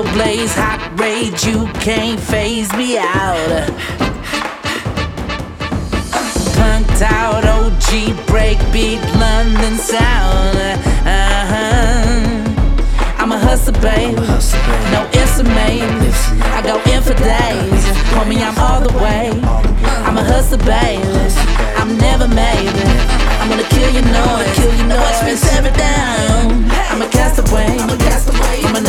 blaze, hot rage, you can't phase me out. Punked out, OG, breakbeat, London sound. I'm a hustler, babe. No ifs or maybe. I go in for days. Homie, I'm all the way. I'm a hustler, babe. I'm never maybe. I'm gonna kill you, know it. Watch me tear it down. I'm a castaway.